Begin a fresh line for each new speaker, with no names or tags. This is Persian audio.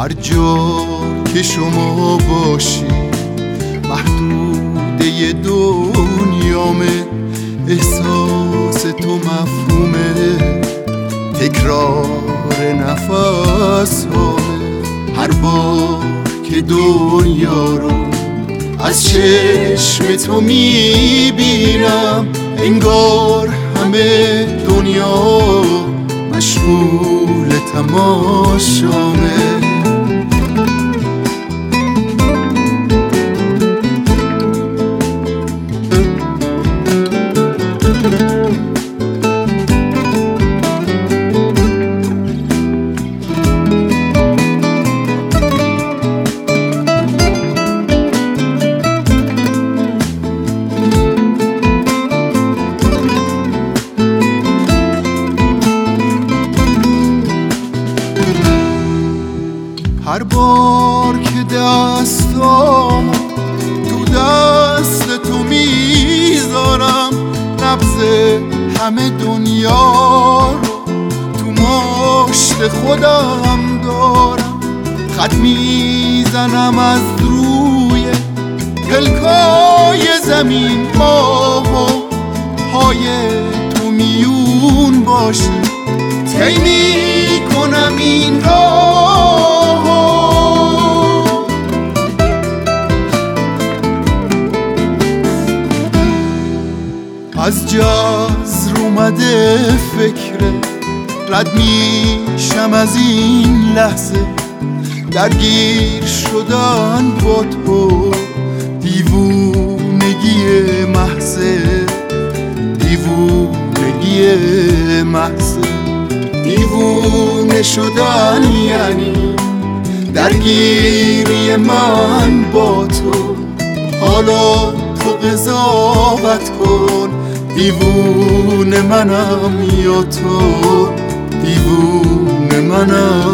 هر جا که شما باشی محدوده دنیامه، احساس تو مفهومه، تکرار نفس هامه. هر بار که دنیا رو از چشم تو میبینم انگار همه دنیا مشغول تماشامه. هر بار که دستامو تو دست تو میذارم نبض همه دنیا رو تو مشت خودم دارم. خط میزنم از روی پلکای زمین، پای تو میون باشی طی میکنم این راه. از جزر اومده فکره رد میشم از این لحظه، درگیر شدن با تو دیوونگی محضه، دیوونگی محضه. دیوونه شدن یعنی درگیری من با تو، حالا تو قضاوت کن دیوونه منم یا تو دیوونه منم.